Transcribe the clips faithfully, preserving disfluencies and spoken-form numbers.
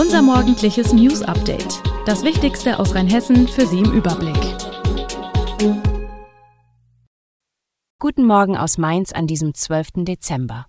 Unser morgendliches News-Update. Das Wichtigste aus Rheinhessen für Sie im Überblick. Guten Morgen aus Mainz an diesem zwölften Dezember.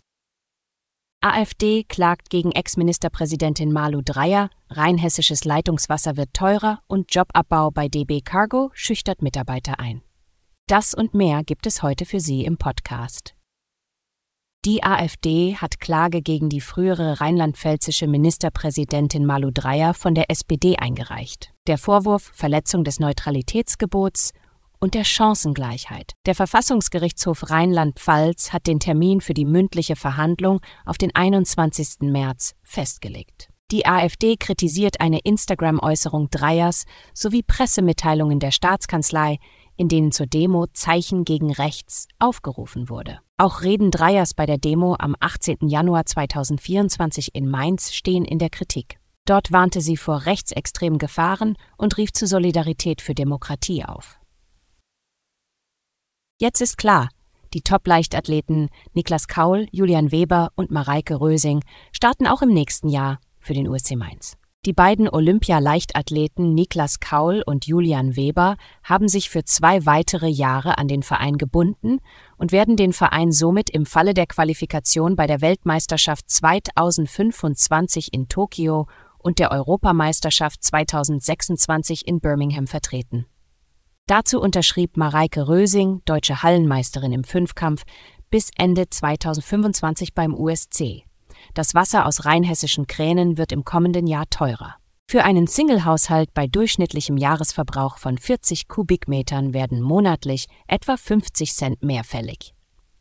AfD klagt gegen Ex-Ministerpräsidentin Malu Dreyer, rheinhessisches Leitungswasser wird teurer und Jobabbau bei D B Cargo schüchtert Mitarbeiter ein. Das und mehr gibt es heute für Sie im Podcast. Die AfD hat Klage gegen die frühere rheinland-pfälzische Ministerpräsidentin Malu Dreyer von der S P D eingereicht. Der Vorwurf Verletzung des Neutralitätsgebots und der Chancengleichheit. Der Verfassungsgerichtshof Rheinland-Pfalz hat den Termin für die mündliche Verhandlung auf den einundzwanzigsten März festgelegt. Die AfD kritisiert eine Instagram-Äußerung Dreyers sowie Pressemitteilungen der Staatskanzlei, in denen zur Demo Zeichen gegen Rechts aufgerufen wurde. Auch Reden Dreyers bei der Demo am achtzehnten Januar zweitausendvierundzwanzig in Mainz stehen in der Kritik. Dort warnte sie vor rechtsextremen Gefahren und rief zu Solidarität für Demokratie auf. Jetzt ist klar, die Top-Leichtathleten Niklas Kaul, Julian Weber und Mareike Rösing starten auch im nächsten Jahr für den U S C Mainz. Die beiden Olympia-Leichtathleten Niklas Kaul und Julian Weber haben sich für zwei weitere Jahre an den Verein gebunden und werden den Verein somit im Falle der Qualifikation bei der Weltmeisterschaft zweitausendfünfundzwanzig in Tokio und der Europameisterschaft zweitausendsechsundzwanzig in Birmingham vertreten. Dazu unterschrieb Mareike Rösing, deutsche Hallenmeisterin im Fünfkampf, bis Ende zweitausendfünfundzwanzig beim U S C. Das Wasser aus rheinhessischen Kränen wird im kommenden Jahr teurer. Für einen Single-Haushalt bei durchschnittlichem Jahresverbrauch von vierzig Kubikmetern werden monatlich etwa fünfzig Cent mehr fällig.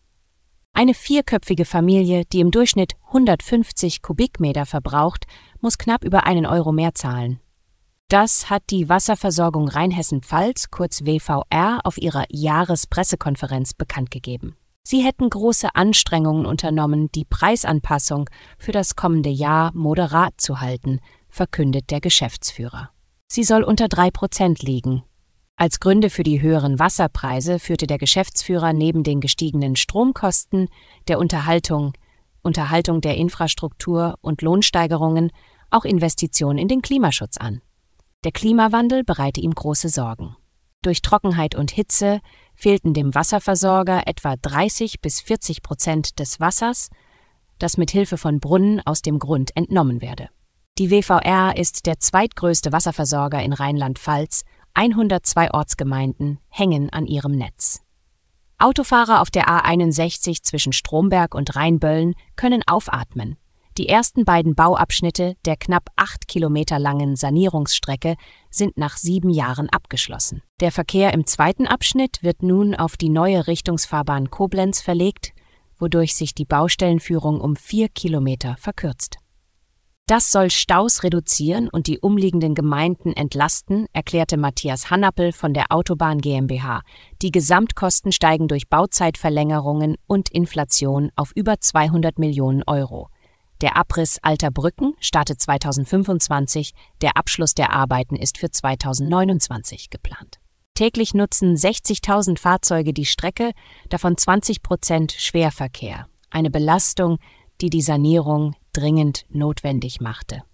Eine vierköpfige Familie, die im Durchschnitt hundertfünfzig Kubikmeter verbraucht, muss knapp über einen Euro mehr zahlen. Das hat die Wasserversorgung Rheinhessen-Pfalz, kurz W V R, auf ihrer Jahrespressekonferenz bekannt gegeben. Sie hätten große Anstrengungen unternommen, die Preisanpassung für das kommende Jahr moderat zu halten, verkündet der Geschäftsführer. Sie soll unter drei Prozent liegen. Als Gründe für die höheren Wasserpreise führte der Geschäftsführer neben den gestiegenen Stromkosten, der Unterhaltung, Unterhaltung der Infrastruktur und Lohnsteigerungen auch Investitionen in den Klimaschutz an. Der Klimawandel bereite ihm große Sorgen. Durch Trockenheit und Hitze fehlten dem Wasserversorger etwa dreißig bis vierzig Prozent des Wassers, das mit Hilfe von Brunnen aus dem Grund entnommen werde. Die W V R ist der zweitgrößte Wasserversorger in Rheinland-Pfalz, hundertzwei Ortsgemeinden hängen an ihrem Netz. Autofahrer auf der A einundsechzig zwischen Stromberg und Rheinböllen können aufatmen. Die ersten beiden Bauabschnitte der knapp acht Kilometer langen Sanierungsstrecke sind nach sieben Jahren abgeschlossen. Der Verkehr im zweiten Abschnitt wird nun auf die neue Richtungsfahrbahn Koblenz verlegt, wodurch sich die Baustellenführung um vier Kilometer verkürzt. Das soll Staus reduzieren und die umliegenden Gemeinden entlasten, erklärte Matthias Hannappel von der Autobahn GmbH. Die Gesamtkosten steigen durch Bauzeitverlängerungen und Inflation auf über zweihundert Millionen Euro. Der Abriss alter Brücken startet zweitausendfünfundzwanzig, der Abschluss der Arbeiten ist für zweitausendneunundzwanzig geplant. Täglich nutzen sechzigtausend Fahrzeuge die Strecke, davon zwanzig Prozent Schwerverkehr, eine Belastung, die die Sanierung dringend notwendig machte.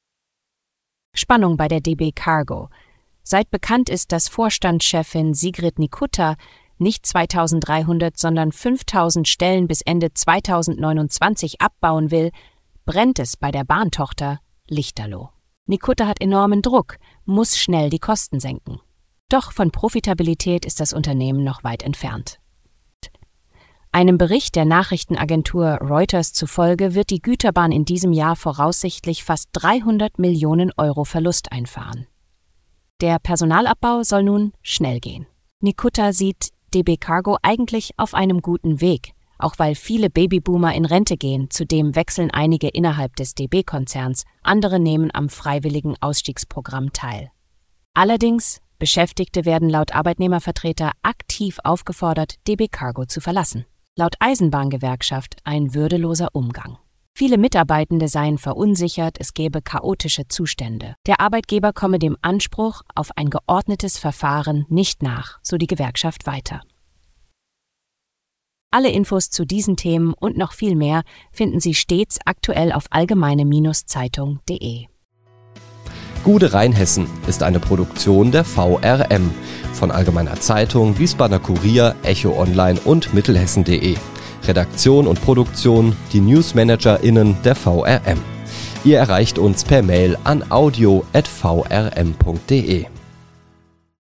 Spannung bei der D B Cargo. Seit bekannt ist, dass Vorstandschefin Sigrid Nikutta nicht zweitausenddreihundert, sondern fünftausend Stellen bis Ende zweitausendneunundzwanzig abbauen will, brennt es bei der Bahntochter Lichterloh. Nikutta hat enormen Druck, muss schnell die Kosten senken. Doch von Profitabilität ist das Unternehmen noch weit entfernt. Einem Bericht der Nachrichtenagentur Reuters zufolge wird die Güterbahn in diesem Jahr voraussichtlich fast dreihundert Millionen Euro Verlust einfahren. Der Personalabbau soll nun schnell gehen. Nikutta sieht D B Cargo eigentlich auf einem guten Weg, auch weil viele Babyboomer in Rente gehen, zudem wechseln einige innerhalb des D B-Konzerns, andere nehmen am freiwilligen Ausstiegsprogramm teil. Allerdings, Beschäftigte werden laut Arbeitnehmervertreter aktiv aufgefordert, D B Cargo zu verlassen. Laut Eisenbahngewerkschaft ein würdeloser Umgang. Viele Mitarbeitende seien verunsichert, es gäbe chaotische Zustände. Der Arbeitgeber komme dem Anspruch auf ein geordnetes Verfahren nicht nach, so die Gewerkschaft weiter. Alle Infos zu diesen Themen und noch viel mehr finden Sie stets aktuell auf allgemeine Zeitung punkt de. Gude Rheinhessen ist eine Produktion der V R M von Allgemeiner Zeitung, Wiesbadener Kurier, Echo Online und Mittelhessen punkt de. Redaktion und Produktion die NewsmanagerInnen der V R M. Ihr erreicht uns per Mail an audio at v r m punkt de.